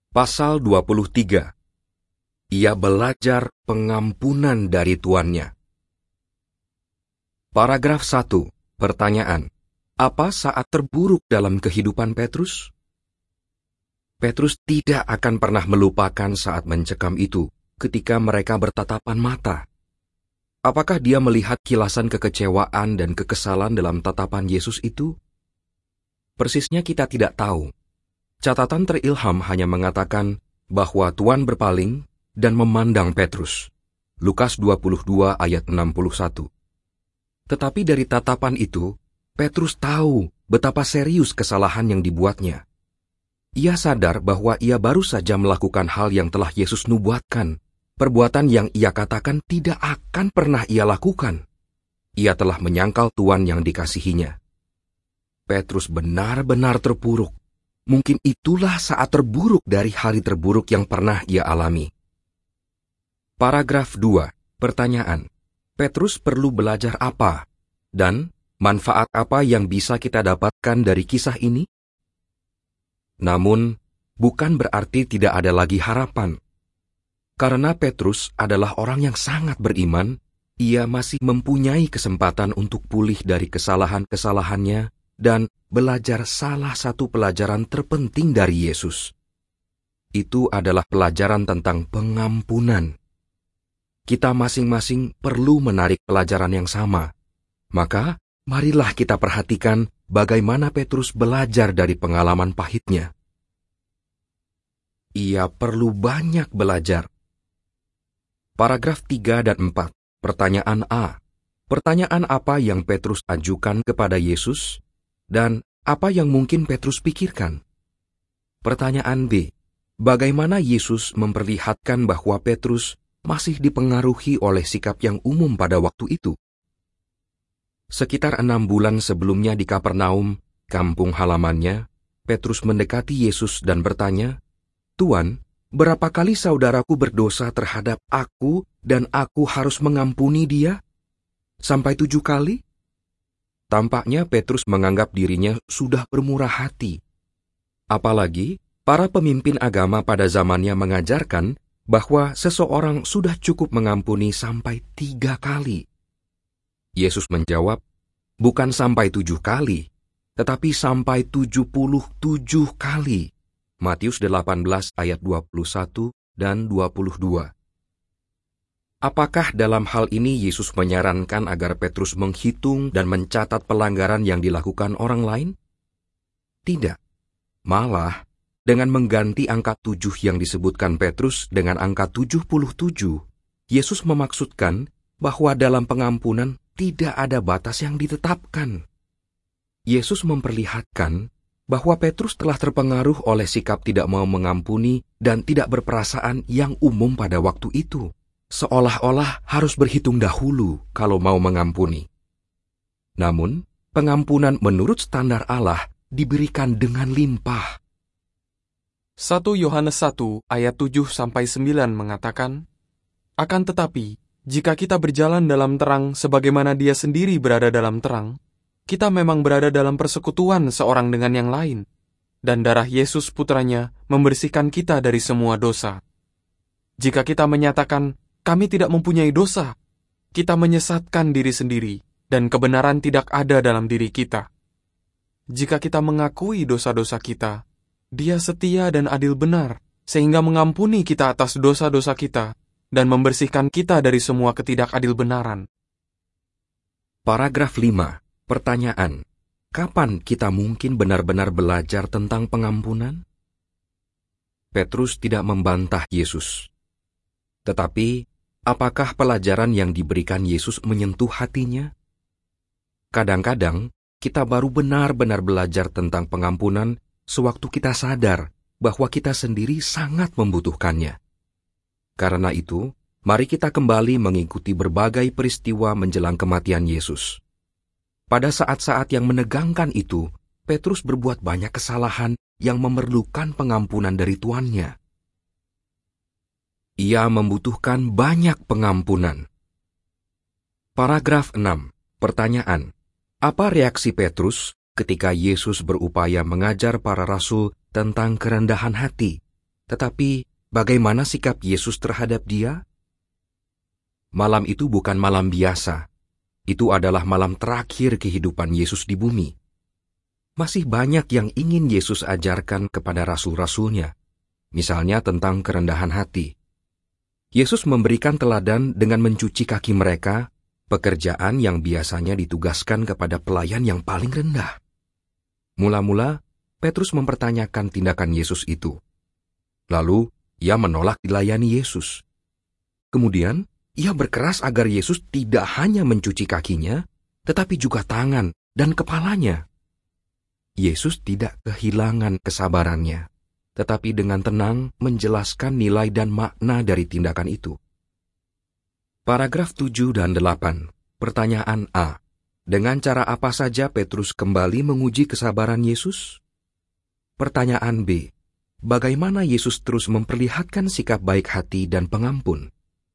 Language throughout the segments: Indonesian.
Pasal 23. Ia belajar pengampunan dari tuannya. Paragraf 1. Pertanyaan. Apa saat terburuk dalam kehidupan Petrus? Petrus tidak akan pernah melupakan saat mencekam itu ketika mereka bertatapan mata. Apakah dia melihat kilasan kekecewaan dan kekesalan dalam tatapan Yesus itu? Persisnya kita tidak tahu. Catatan terilham hanya mengatakan bahwa Tuhan berpaling dan memandang Petrus. Lukas 22 ayat 61. Tetapi dari tatapan itu, Petrus tahu betapa serius kesalahan yang dibuatnya. Ia sadar bahwa ia baru saja melakukan hal yang telah Yesus nubuatkan, perbuatan yang ia katakan tidak akan pernah ia lakukan. Ia telah menyangkal Tuhan yang dikasihinya. Petrus benar-benar terpuruk. Mungkin itulah saat terburuk dari hari terburuk yang pernah ia alami. Paragraf 2. Pertanyaan. Petrus perlu belajar apa? Dan manfaat apa yang bisa kita dapatkan dari kisah ini? Namun, bukan berarti tidak ada lagi harapan. Karena Petrus adalah orang yang sangat beriman, ia masih mempunyai kesempatan untuk pulih dari kesalahan-kesalahannya dan belajar salah satu pelajaran terpenting dari Yesus. Itu adalah pelajaran tentang pengampunan. Kita masing-masing perlu menarik pelajaran yang sama. Maka, marilah kita perhatikan bagaimana Petrus belajar dari pengalaman pahitnya. Ia perlu banyak belajar. Paragraf 3 dan 4. Pertanyaan A. Pertanyaan apa yang Petrus ajukan kepada Yesus? Dan apa yang mungkin Petrus pikirkan? Pertanyaan B. Bagaimana Yesus memperlihatkan bahwa Petrus masih dipengaruhi oleh sikap yang umum pada waktu itu? Sekitar 6 bulan sebelumnya di Kapernaum, kampung halamannya, Petrus mendekati Yesus dan bertanya, "Tuan, berapa kali saudaraku berdosa terhadap aku dan aku harus mengampuni dia? Sampai 7 kali?" Tampaknya Petrus menganggap dirinya sudah bermurah hati. Apalagi, para pemimpin agama pada zamannya mengajarkan bahwa seseorang sudah cukup mengampuni sampai 3 kali. Yesus menjawab, bukan sampai 7 kali, tetapi sampai 77 kali. Matius 18 ayat 21 dan 22. Apakah dalam hal ini Yesus menyarankan agar Petrus menghitung dan mencatat pelanggaran yang dilakukan orang lain? Tidak. Malah, dengan mengganti angka 7 yang disebutkan Petrus dengan angka 77, Yesus memaksudkan bahwa dalam pengampunan tidak ada batas yang ditetapkan. Yesus memperlihatkan bahwa Petrus telah terpengaruh oleh sikap tidak mau mengampuni dan tidak berperasaan yang umum pada waktu itu. Seolah-olah harus berhitung dahulu kalau mau mengampuni. Namun, pengampunan menurut standar Allah diberikan dengan limpah. 1 Yohanes 1 ayat 7-9 mengatakan, "Akan tetapi, jika kita berjalan dalam terang sebagaimana Dia sendiri berada dalam terang, kita memang berada dalam persekutuan seorang dengan yang lain, dan darah Yesus putranya membersihkan kita dari semua dosa. Jika kita menyatakan, kami tidak mempunyai dosa, kita menyesatkan diri sendiri, dan kebenaran tidak ada dalam diri kita. Jika kita mengakui dosa-dosa kita, Dia setia dan adil benar, sehingga mengampuni kita atas dosa-dosa kita, dan membersihkan kita dari semua ketidakadilbenaran." Paragraf 5. Pertanyaan. Kapan kita mungkin benar-benar belajar tentang pengampunan? Petrus tidak membantah Yesus. Tetapi, apakah pelajaran yang diberikan Yesus menyentuh hatinya? Kadang-kadang, kita baru benar-benar belajar tentang pengampunan sewaktu kita sadar bahwa kita sendiri sangat membutuhkannya. Karena itu, mari kita kembali mengikuti berbagai peristiwa menjelang kematian Yesus. Pada saat-saat yang menegangkan itu, Petrus berbuat banyak kesalahan yang memerlukan pengampunan dari tuannya. Ia membutuhkan banyak pengampunan. Paragraf 6. Pertanyaan. Apa reaksi Petrus ketika Yesus berupaya mengajar para rasul tentang kerendahan hati, Tetapi bagaimana sikap Yesus terhadap dia? Malam itu bukan malam biasa. Itu adalah malam terakhir kehidupan Yesus di bumi. Masih banyak yang ingin Yesus ajarkan kepada rasul-rasulnya, misalnya tentang kerendahan hati. Yesus memberikan teladan dengan mencuci kaki mereka, pekerjaan yang biasanya ditugaskan kepada pelayan yang paling rendah. Mula-mula, Petrus mempertanyakan tindakan Yesus itu. Lalu, ia menolak dilayani Yesus. Kemudian, ia berkeras agar Yesus tidak hanya mencuci kakinya, tetapi juga tangan dan kepalanya. Yesus tidak kehilangan kesabarannya, tetapi dengan tenang menjelaskan nilai dan makna dari tindakan itu. Paragraf 7 dan 8. Pertanyaan A. Dengan cara apa saja Petrus kembali menguji kesabaran Yesus? Pertanyaan B. Bagaimana Yesus terus memperlihatkan sikap baik hati dan pengampun?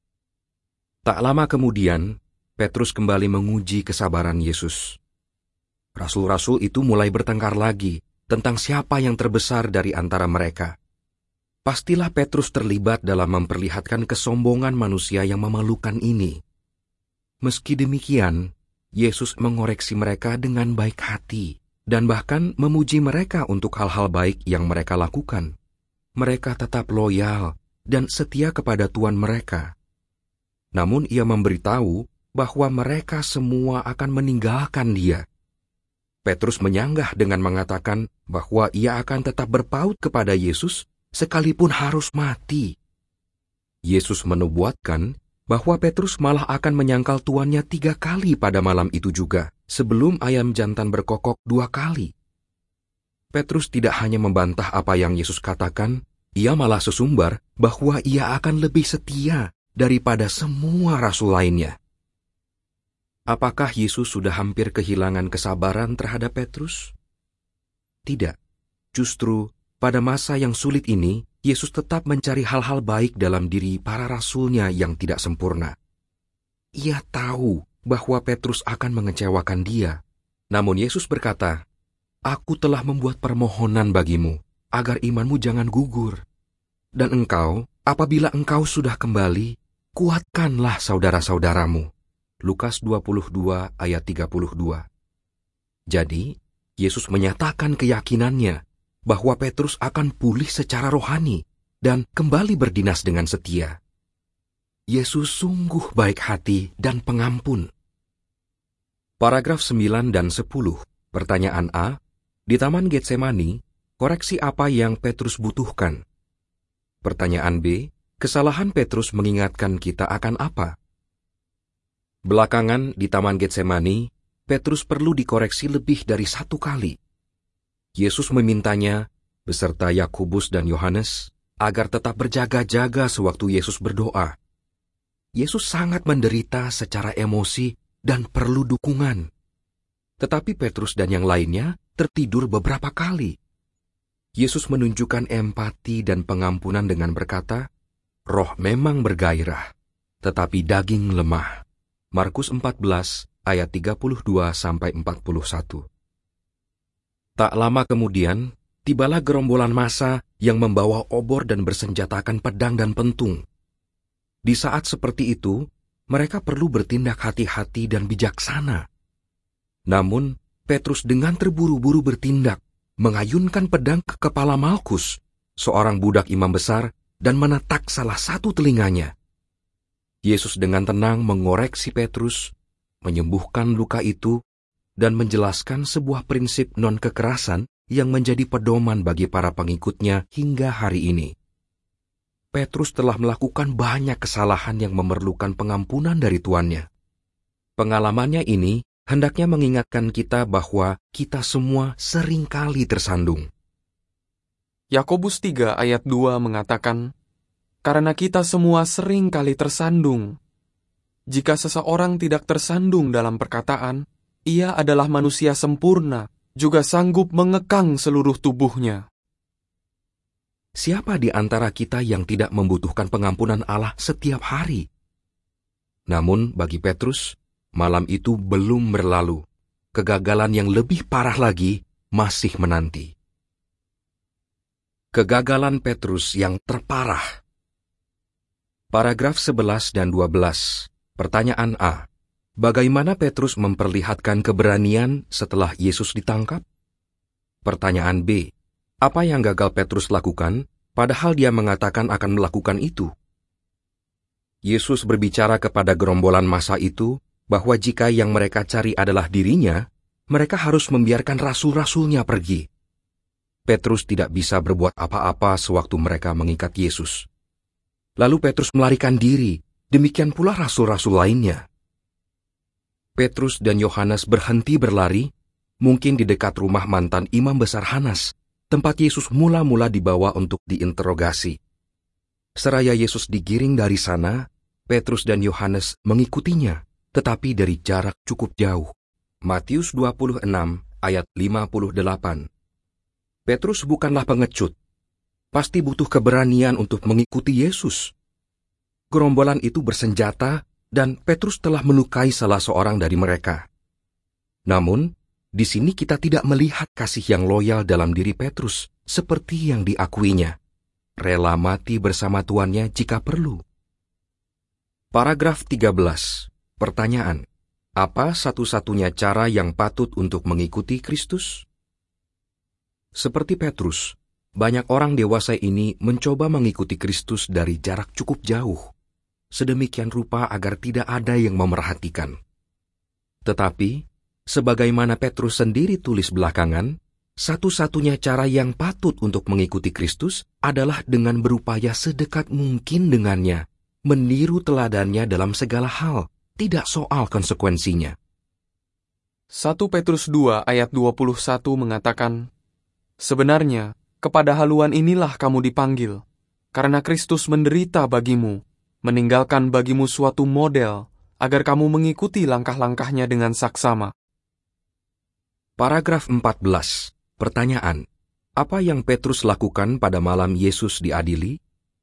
Tak lama kemudian, Petrus kembali menguji kesabaran Yesus. Rasul-rasul itu mulai bertengkar lagi tentang siapa yang terbesar dari antara mereka. Pastilah Petrus terlibat dalam memperlihatkan kesombongan manusia yang memalukan ini. Meski demikian, Yesus mengoreksi mereka dengan baik hati dan bahkan memuji mereka untuk hal-hal baik yang mereka lakukan. Mereka tetap loyal dan setia kepada Tuhan mereka. Namun ia memberitahu bahwa mereka semua akan meninggalkan dia. Petrus menyanggah dengan mengatakan bahwa ia akan tetap berpaut kepada Yesus sekalipun harus mati. Yesus menubuatkan bahwa Petrus malah akan menyangkal tuannya 3 kali pada malam itu juga, sebelum ayam jantan berkokok 2 kali. Petrus tidak hanya membantah apa yang Yesus katakan, ia malah sesumbar bahwa ia akan lebih setia daripada semua rasul lainnya. Apakah Yesus sudah hampir kehilangan kesabaran terhadap Petrus? Tidak. Justru, pada masa yang sulit ini, Yesus tetap mencari hal-hal baik dalam diri para rasulnya yang tidak sempurna. Ia tahu bahwa Petrus akan mengecewakan dia. Namun Yesus berkata, "Aku telah membuat permohonan bagimu, agar imanmu jangan gugur. Dan engkau, apabila engkau sudah kembali, kuatkanlah saudara-saudaramu." Lukas 22 ayat 32. Jadi, Yesus menyatakan keyakinannya bahwa Petrus akan pulih secara rohani dan kembali berdinas dengan setia. Yesus sungguh baik hati dan pengampun. Paragraf 9 dan 10. Pertanyaan A. Di Taman Getsemani, koreksi apa yang Petrus butuhkan? Pertanyaan B. Kesalahan Petrus mengingatkan kita akan apa? Belakangan di Taman Getsemani, Petrus perlu dikoreksi lebih dari 1 kali. Yesus memintanya, beserta Yakobus dan Yohanes, agar tetap berjaga-jaga sewaktu Yesus berdoa. Yesus sangat menderita secara emosi dan perlu dukungan. Tetapi Petrus dan yang lainnya tertidur beberapa kali. Yesus menunjukkan empati dan pengampunan dengan berkata, "Roh memang bergairah, tetapi daging lemah." Markus 14 ayat 32-41. Tak lama kemudian, tibalah gerombolan massa yang membawa obor dan bersenjatakan pedang dan pentung. Di saat seperti itu, mereka perlu bertindak hati-hati dan bijaksana. Namun, Petrus dengan terburu-buru bertindak, mengayunkan pedang ke kepala Malkus, seorang budak imam besar, dan menetak salah satu telinganya. Yesus dengan tenang mengoreksi Petrus, menyembuhkan luka itu, dan menjelaskan sebuah prinsip non-kekerasan yang menjadi pedoman bagi para pengikutnya hingga hari ini. Petrus telah melakukan banyak kesalahan yang memerlukan pengampunan dari tuannya. Pengalamannya ini hendaknya mengingatkan kita bahwa kita semua seringkali tersandung. Yakobus 3 ayat 2 mengatakan, "Karena kita semua seringkali tersandung. Jika seseorang tidak tersandung dalam perkataan, ia adalah manusia sempurna, juga sanggup mengekang seluruh tubuhnya." Siapa di antara kita yang tidak membutuhkan pengampunan Allah setiap hari? Namun bagi Petrus, malam itu belum berlalu. Kegagalan yang lebih parah lagi masih menanti. Kegagalan Petrus yang terparah. Paragraf 11 dan 12. Pertanyaan A. Bagaimana Petrus memperlihatkan keberanian setelah Yesus ditangkap? Pertanyaan B. Apa yang gagal Petrus lakukan, padahal dia mengatakan akan melakukan itu? Yesus berbicara kepada gerombolan massa itu bahwa jika yang mereka cari adalah dirinya, mereka harus membiarkan rasul-rasulnya pergi. Petrus tidak bisa berbuat apa-apa sewaktu mereka mengikat Yesus. Lalu Petrus melarikan diri, demikian pula rasul-rasul lainnya. Petrus dan Yohanes berhenti berlari, mungkin di dekat rumah mantan imam besar Hanas, tempat Yesus mula-mula dibawa untuk diinterogasi. Seraya Yesus digiring dari sana, Petrus dan Yohanes mengikutinya, tetapi dari jarak cukup jauh. Matius 26 ayat 58. Petrus bukanlah pengecut. Pasti butuh keberanian untuk mengikuti Yesus. Gerombolan itu bersenjata dan Petrus telah melukai salah seorang dari mereka. Namun, di sini kita tidak melihat kasih yang loyal dalam diri Petrus seperti yang diakuinya. Rela mati bersama tuannya jika perlu. Paragraf 13. Pertanyaan. Apa satu-satunya cara yang patut untuk mengikuti Kristus? Seperti Petrus, banyak orang dewasa ini mencoba mengikuti Kristus dari jarak cukup jauh, sedemikian rupa agar tidak ada yang memerhatikan. Tetapi, sebagaimana Petrus sendiri tulis belakangan, satu-satunya cara yang patut untuk mengikuti Kristus adalah dengan berupaya sedekat mungkin dengannya, meniru teladannya dalam segala hal, tidak soal konsekuensinya. 1 Petrus 2 ayat 21 mengatakan, "Sebenarnya, kepada haluan inilah kamu dipanggil, karena Kristus menderita bagimu, meninggalkan bagimu suatu model, agar kamu mengikuti langkah-langkahnya dengan saksama." Paragraf 14. Pertanyaan. Apa yang Petrus lakukan pada malam Yesus diadili?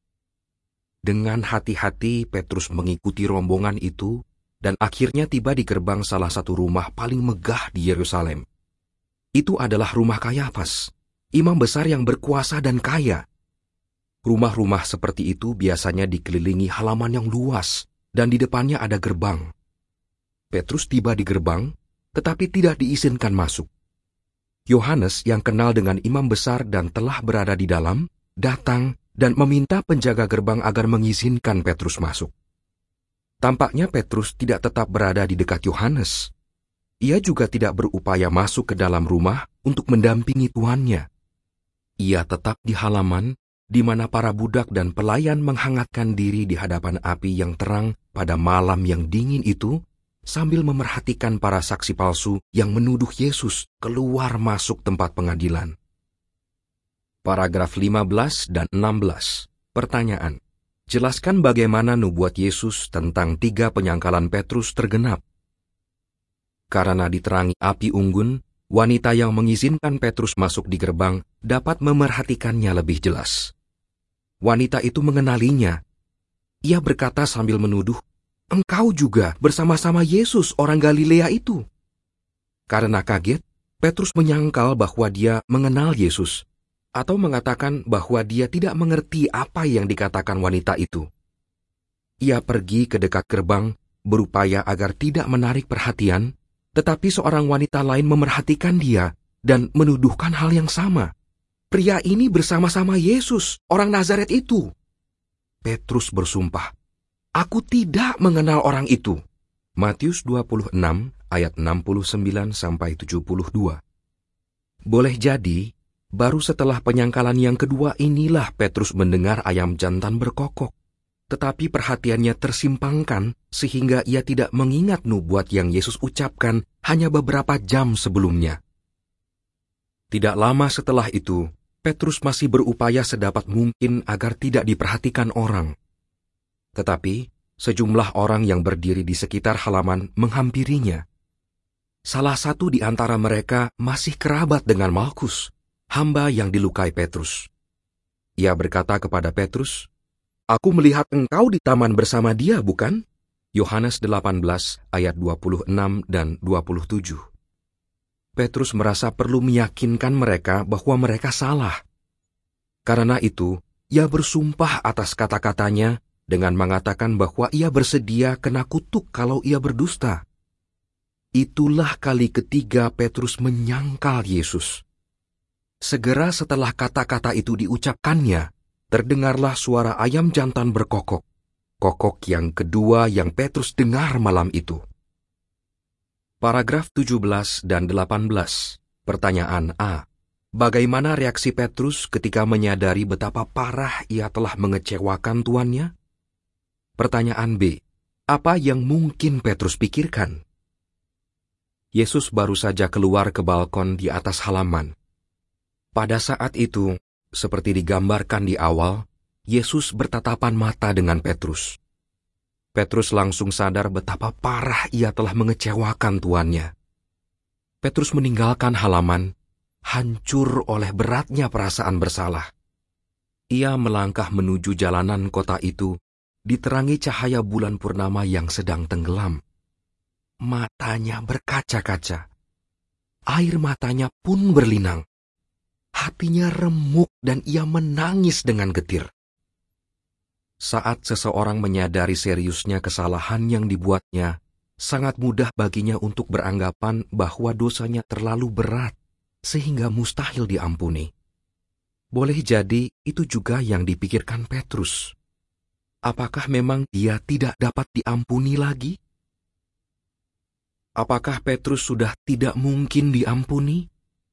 Dengan hati-hati Petrus mengikuti rombongan itu, dan akhirnya tiba di gerbang salah satu rumah paling megah di Yerusalem. Itu adalah rumah Kayafas, imam besar yang berkuasa dan kaya. Rumah-rumah seperti itu biasanya dikelilingi halaman yang luas, dan di depannya ada gerbang. Petrus tiba di gerbang, tetapi tidak diizinkan masuk. Yohanes yang kenal dengan imam besar dan telah berada di dalam, datang dan meminta penjaga gerbang agar mengizinkan Petrus masuk. Tampaknya Petrus tidak tetap berada di dekat Yohanes. Ia juga tidak berupaya masuk ke dalam rumah untuk mendampingi tuannya. Ia tetap di halaman, di mana para budak dan pelayan menghangatkan diri di hadapan api yang terang pada malam yang dingin itu, sambil memerhatikan para saksi palsu yang menuduh Yesus keluar masuk tempat pengadilan. Paragraf 15 dan 16. Pertanyaan. Jelaskan bagaimana nubuat Yesus tentang 3 penyangkalan Petrus tergenap. Karena diterangi api unggun, wanita yang mengizinkan Petrus masuk di gerbang dapat memerhatikannya lebih jelas. Wanita itu mengenalinya. Ia berkata sambil menuduh, "Engkau juga bersama-sama Yesus orang Galilea itu." Karena kaget, Petrus menyangkal bahwa dia mengenal Yesus, atau mengatakan bahwa dia tidak mengerti apa yang dikatakan wanita itu. Ia pergi ke dekat gerbang, berupaya agar tidak menarik perhatian, tetapi seorang wanita lain memerhatikan dia dan menuduhkan hal yang sama. "Pria ini bersama-sama Yesus, orang Nazaret itu." Petrus bersumpah, "Aku tidak mengenal orang itu." Matius 26 ayat 69-72. Boleh jadi, baru setelah penyangkalan yang kedua inilah Petrus mendengar ayam jantan berkokok. Tetapi perhatiannya tersimpangkan sehingga ia tidak mengingat nubuat yang Yesus ucapkan hanya beberapa jam sebelumnya. Tidak lama setelah itu, Petrus masih berupaya sedapat mungkin agar tidak diperhatikan orang. Tetapi, sejumlah orang yang berdiri di sekitar halaman menghampirinya. Salah satu di antara mereka masih kerabat dengan Malkus, hamba yang dilukai Petrus. Ia berkata kepada Petrus, "Aku melihat engkau di taman bersama dia, bukan?" Yohanes 18 ayat 26 dan 27. Petrus merasa perlu meyakinkan mereka bahwa mereka salah. Karena itu, ia bersumpah atas kata-katanya dengan mengatakan bahwa ia bersedia kena kutuk kalau ia berdusta. Itulah kali ketiga Petrus menyangkal Yesus. Segera setelah kata-kata itu diucapkannya, terdengarlah suara ayam jantan berkokok. Kokok yang kedua yang Petrus dengar malam itu. Paragraf 17 dan 18. Pertanyaan A. Bagaimana reaksi Petrus ketika menyadari betapa parah ia telah mengecewakan tuannya? Pertanyaan B. Apa yang mungkin Petrus pikirkan? Yesus baru saja keluar ke balkon di atas halaman. Pada saat itu, seperti digambarkan di awal, Yesus bertatapan mata dengan Petrus. Petrus langsung sadar betapa parah ia telah mengecewakan tuannya. Petrus meninggalkan halaman, hancur oleh beratnya perasaan bersalah. Ia melangkah menuju jalanan kota itu, diterangi cahaya bulan purnama yang sedang tenggelam. Matanya berkaca-kaca. Air matanya pun berlinang. Hatinya remuk dan ia menangis dengan getir. Saat seseorang menyadari seriusnya kesalahan yang dibuatnya, sangat mudah baginya untuk beranggapan bahwa dosanya terlalu berat, sehingga mustahil diampuni. Boleh jadi itu juga yang dipikirkan Petrus. Apakah memang dia tidak dapat diampuni lagi? Apakah Petrus sudah tidak mungkin diampuni?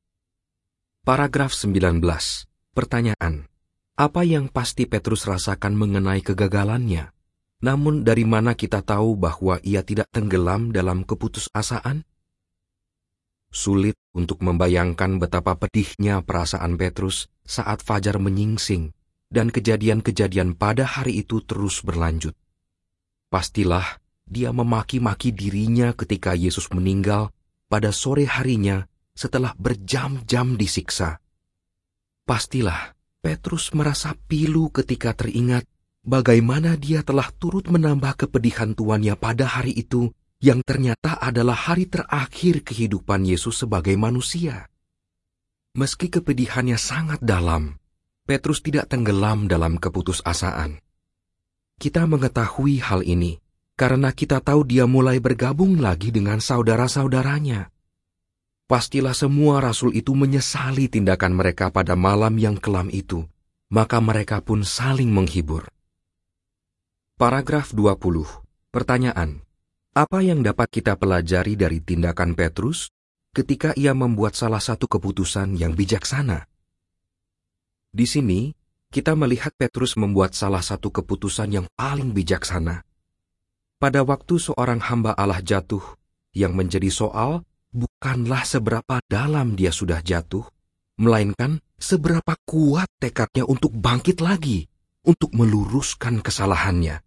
Paragraf 19. Pertanyaan. Apa yang pasti Petrus rasakan mengenai kegagalannya? Namun dari mana kita tahu bahwa ia tidak tenggelam dalam keputusasaan? Sulit untuk membayangkan betapa pedihnya perasaan Petrus saat fajar menyingsing dan kejadian-kejadian pada hari itu terus berlanjut. Pastilah dia memaki-maki dirinya ketika Yesus meninggal pada sore harinya setelah berjam-jam disiksa. Pastilah Petrus merasa pilu ketika teringat bagaimana dia telah turut menambah kepedihan tuannya pada hari itu yang ternyata adalah hari terakhir kehidupan Yesus sebagai manusia. Meski kepedihannya sangat dalam, Petrus tidak tenggelam dalam keputusasaan. Kita mengetahui hal ini karena kita tahu dia mulai bergabung lagi dengan saudara-saudaranya. Pastilah semua rasul itu menyesali tindakan mereka pada malam yang kelam itu, maka mereka pun saling menghibur. Paragraf 20. Pertanyaan. Apa yang dapat kita pelajari dari tindakan Petrus ketika ia membuat salah satu keputusan yang bijaksana? Di sini, kita melihat Petrus membuat salah satu keputusan yang paling bijaksana. Pada waktu seorang hamba Allah jatuh, yang menjadi soal bukanlah seberapa dalam dia sudah jatuh, melainkan seberapa kuat tekadnya untuk bangkit lagi, untuk meluruskan kesalahannya.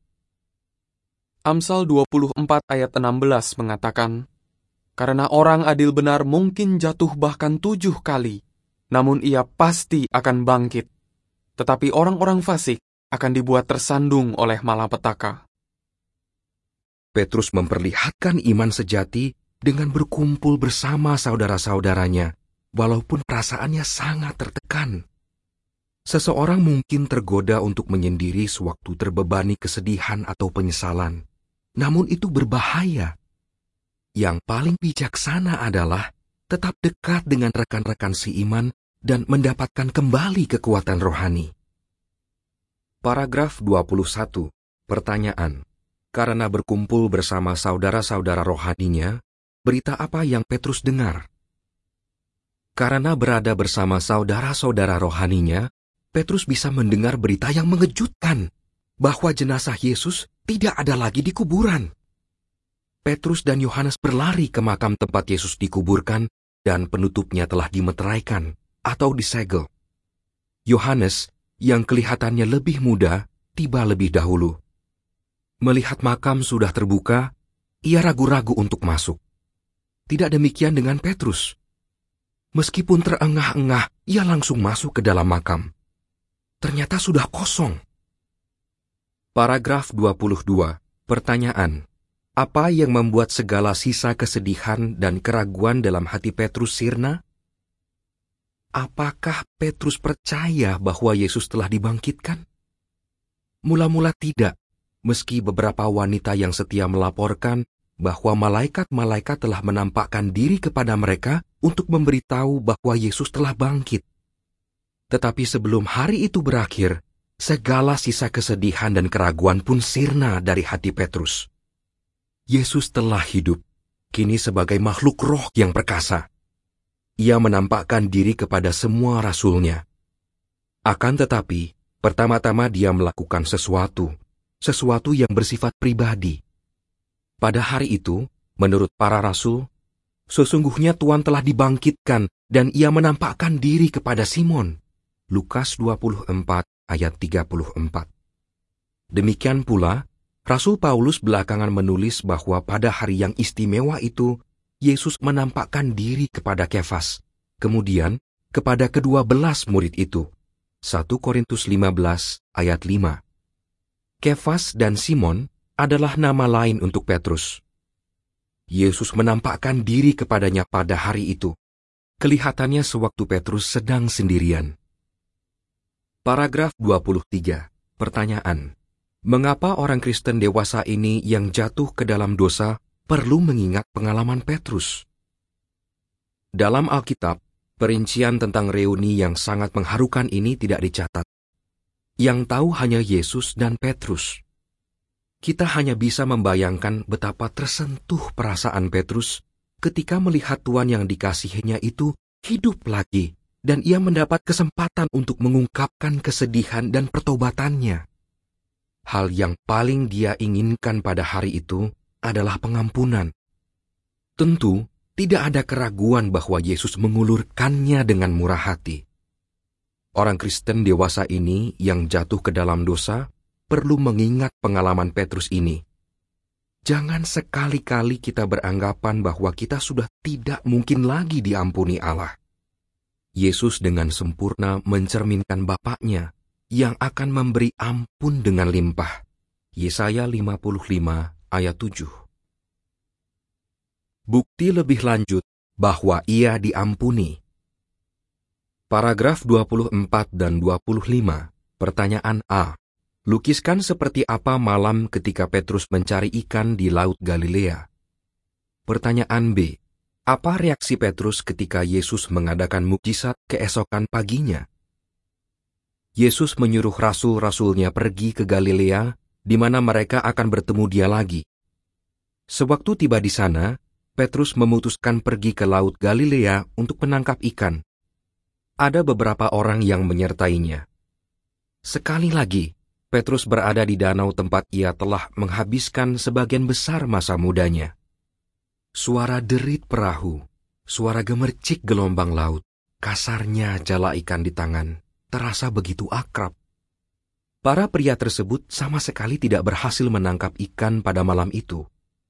Amsal 24 ayat 16 mengatakan, "Karena orang adil benar mungkin jatuh bahkan 7 kali, namun ia pasti akan bangkit. Tetapi orang-orang fasik akan dibuat tersandung oleh malapetaka." Petrus memperlihatkan iman sejati dengan berkumpul bersama saudara-saudaranya, walaupun perasaannya sangat tertekan. Seseorang mungkin tergoda untuk menyendiri sewaktu terbebani kesedihan atau penyesalan, namun itu berbahaya. Yang paling bijaksana adalah tetap dekat dengan rekan-rekan seiman dan mendapatkan kembali kekuatan rohani. Paragraf 21. Pertanyaan. Karena berkumpul bersama saudara-saudara rohaninya, berita apa yang Petrus dengar? Karena berada bersama saudara-saudara rohaninya, Petrus bisa mendengar berita yang mengejutkan, bahwa jenazah Yesus tidak ada lagi di kuburan. Petrus dan Yohanes berlari ke makam tempat Yesus dikuburkan, dan penutupnya telah dimeteraikan atau disegel. Yohanes, yang kelihatannya lebih muda, tiba lebih dahulu. Melihat makam sudah terbuka, ia ragu-ragu untuk masuk. Tidak demikian dengan Petrus. Meskipun terengah-engah, ia langsung masuk ke dalam makam. Ternyata sudah kosong. Paragraf 22. Pertanyaan. Apa yang membuat segala sisa kesedihan dan keraguan dalam hati Petrus sirna? apakah Petrus percaya bahwa Yesus telah dibangkitkan? Mula-mula tidak, meski beberapa wanita yang setia melaporkan bahwa malaikat-malaikat telah menampakkan diri kepada mereka untuk memberitahu bahwa Yesus telah bangkit. Tetapi sebelum hari itu berakhir, segala sisa kesedihan dan keraguan pun sirna dari hati Petrus. Yesus telah hidup, kini sebagai makhluk roh yang perkasa. Ia menampakkan diri kepada semua rasulnya. Akan tetapi, pertama-tama dia melakukan sesuatu yang bersifat pribadi. Pada hari itu, menurut para rasul, sesungguhnya Tuhan telah dibangkitkan dan ia menampakkan diri kepada Simon. Lukas 24 ayat 34. Demikian pula, Rasul Paulus belakangan menulis bahwa pada hari yang istimewa itu, Yesus menampakkan diri kepada Kefas, kemudian kepada ke-12 murid itu. 1 Korintus 15 ayat 5. Kefas dan Simon adalah nama lain untuk Petrus. Yesus menampakkan diri kepadanya pada hari itu. Kelihatannya sewaktu Petrus sedang sendirian. Paragraf 23. Pertanyaan. Mengapa orang Kristen dewasa ini yang jatuh ke dalam dosa perlu mengingat pengalaman Petrus? Dalam Alkitab, perincian tentang reuni yang sangat mengharukan ini tidak dicatat. Yang tahu hanya Yesus dan Petrus. Kita hanya bisa membayangkan betapa tersentuh perasaan Petrus ketika melihat Tuhan yang dikasihinya itu hidup lagi dan ia mendapat kesempatan untuk mengungkapkan kesedihan dan pertobatannya. Hal yang paling dia inginkan pada hari itu adalah pengampunan. Tentu, tidak ada keraguan bahwa Yesus mengulurkannya dengan murah hati. Orang Kristen dewasa ini yang jatuh ke dalam dosa perlu mengingat pengalaman Petrus ini. Jangan sekali-kali kita beranggapan bahwa kita sudah tidak mungkin lagi diampuni Allah. Yesus dengan sempurna mencerminkan Bapaknya yang akan memberi ampun dengan limpah. Yesaya 55 ayat 7. Bukti lebih lanjut bahwa ia diampuni. Paragraf 24 dan 25. Pertanyaan A. Lukiskan seperti apa malam ketika Petrus mencari ikan di Laut Galilea. Pertanyaan B. Apa reaksi Petrus ketika Yesus mengadakan mukjizat keesokan paginya? Yesus menyuruh rasul-rasulnya pergi ke Galilea, di mana mereka akan bertemu dia lagi. Sewaktu tiba di sana, Petrus memutuskan pergi ke Laut Galilea untuk menangkap ikan. Ada beberapa orang yang menyertainya. Sekali lagi, Petrus berada di danau tempat ia telah menghabiskan sebagian besar masa mudanya. Suara derit perahu, suara gemercik gelombang laut, kasarnya jala ikan di tangan, terasa begitu akrab. Para pria tersebut sama sekali tidak berhasil menangkap ikan pada malam itu.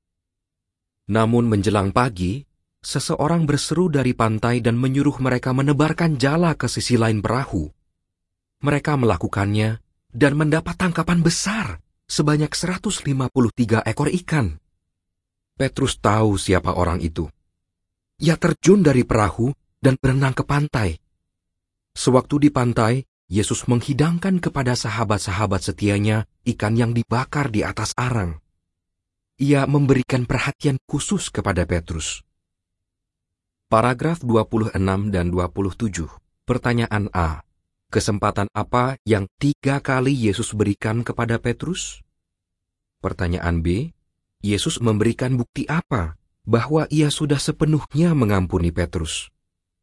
Namun menjelang pagi, seseorang berseru dari pantai dan menyuruh mereka menebarkan jala ke sisi lain perahu. Mereka melakukannya dan mendapat tangkapan besar sebanyak 153 ekor ikan. Petrus tahu siapa orang itu. Ia terjun dari perahu dan berenang ke pantai. Sewaktu di pantai, Yesus menghidangkan kepada sahabat-sahabat setianya ikan yang dibakar di atas arang. Ia memberikan perhatian khusus kepada Petrus. Paragraf 26 dan 27. Pertanyaan A. Kesempatan apa yang 3 kali Yesus berikan kepada Petrus? Pertanyaan B. Yesus memberikan bukti apa bahwa ia sudah sepenuhnya mengampuni Petrus?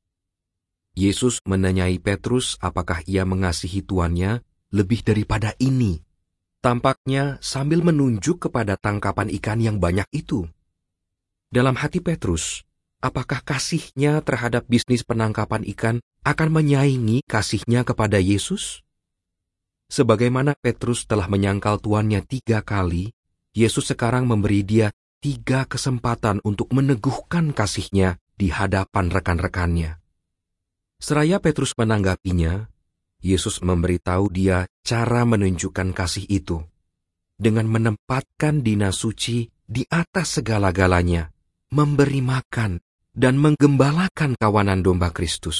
Yesus menanyai Petrus apakah ia mengasihi tuannya lebih daripada ini. Tampaknya sambil menunjuk kepada tangkapan ikan yang banyak itu. Dalam hati Petrus, apakah kasihnya terhadap bisnis penangkapan ikan akan menyaingi kasihnya kepada Yesus? Sebagaimana Petrus telah menyangkal tuannya 3 kali, Yesus sekarang memberi dia 3 kesempatan untuk meneguhkan kasihnya di hadapan rekan-rekannya. Seraya Petrus menanggapinya, Yesus memberitahu dia cara menunjukkan kasih itu, dengan menempatkan dina suci di atas segala-galanya, memberi makan, dan menggembalakan kawanan domba Kristus.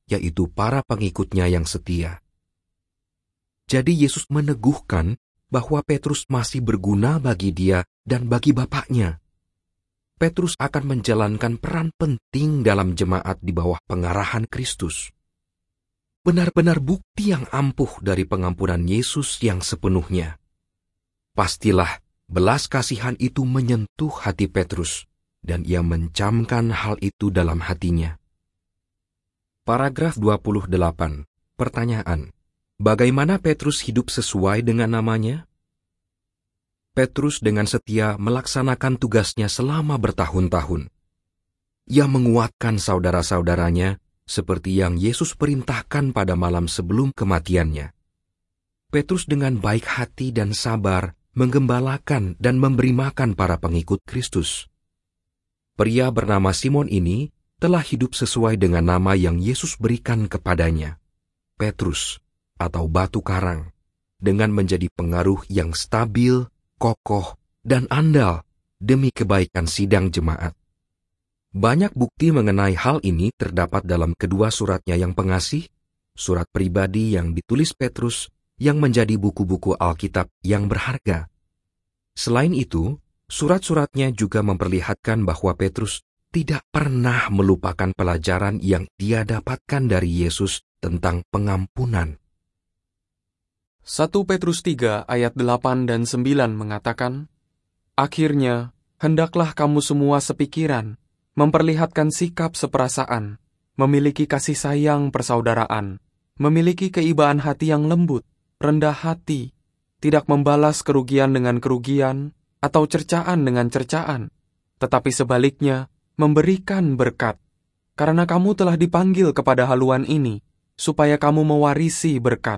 yaitu para pengikutnya yang setia. Jadi Yesus meneguhkan bahwa Petrus masih berguna bagi dia dan bagi Bapaknya. Petrus akan menjalankan peran penting dalam jemaat di bawah pengarahan Kristus. Benar-benar bukti yang ampuh dari pengampunan Yesus yang sepenuhnya. Pastilah belas kasihan itu menyentuh hati Petrus, dan ia mencamkan hal itu dalam hatinya. Paragraf 28. Pertanyaan: bagaimana Petrus hidup sesuai dengan namanya? Petrus dengan setia melaksanakan tugasnya selama bertahun-tahun. Ia menguatkan saudara-saudaranya seperti yang Yesus perintahkan pada malam sebelum kematiannya. Petrus dengan baik hati dan sabar menggembalakan dan memberi makan para pengikut Kristus. Pria bernama Simon ini telah hidup sesuai dengan nama yang Yesus berikan kepadanya, Petrus atau batu karang, dengan menjadi pengaruh yang stabil, kokoh, dan andal demi kebaikan sidang jemaat. Banyak bukti mengenai hal ini terdapat dalam kedua suratnya yang pengasih, surat pribadi yang ditulis Petrus, yang menjadi buku-buku Alkitab yang berharga. Selain itu, surat-suratnya juga memperlihatkan bahwa Petrus tidak pernah melupakan pelajaran yang dia dapatkan dari Yesus tentang pengampunan. 1 Petrus 3 ayat 8 dan 9 mengatakan, "Akhirnya, hendaklah kamu semua sepikiran, memperlihatkan sikap seperasaan, memiliki kasih sayang persaudaraan, memiliki keibaan hati yang lembut, rendah hati, tidak membalas kerugian dengan kerugian, atau cercaan dengan cercaan, tetapi sebaliknya, memberikan berkat, karena kamu telah dipanggil kepada haluan ini, supaya kamu mewarisi berkat."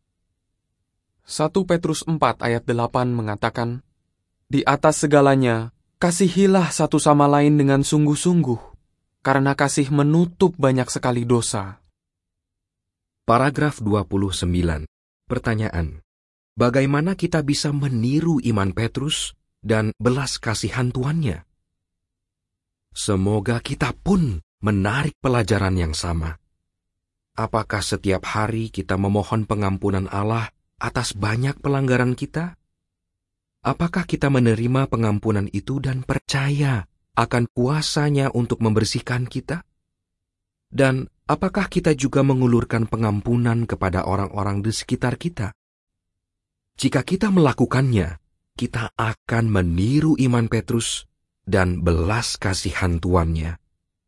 1 Petrus 4 ayat 8 mengatakan, "Di atas segalanya, kasihilah satu sama lain dengan sungguh-sungguh, karena kasih menutup banyak sekali dosa." Paragraf 29. Pertanyaan: bagaimana kita bisa meniru iman Petrus dan belas kasihan tuannya? Semoga kita pun menarik pelajaran yang sama. Apakah setiap hari kita memohon pengampunan Allah atas banyak pelanggaran kita? Apakah kita menerima pengampunan itu dan percaya akan kuasa-Nya untuk membersihkan kita? Dan apakah kita juga mengulurkan pengampunan kepada orang-orang di sekitar kita? Jika kita melakukannya, kita akan meniru iman Petrus dan belas kasihan tuannya.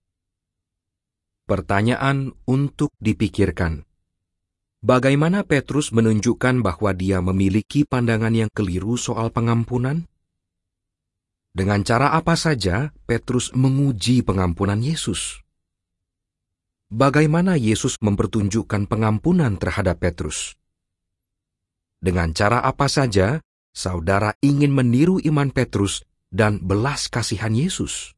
Pertanyaan untuk dipikirkan: bagaimana Petrus menunjukkan bahwa dia memiliki pandangan yang keliru soal pengampunan? Dengan cara apa saja Petrus menguji pengampunan Yesus? Bagaimana Yesus mempertunjukkan pengampunan terhadap Petrus? Dengan cara apa saja saudara ingin meniru iman Petrus dan belas kasihan Yesus?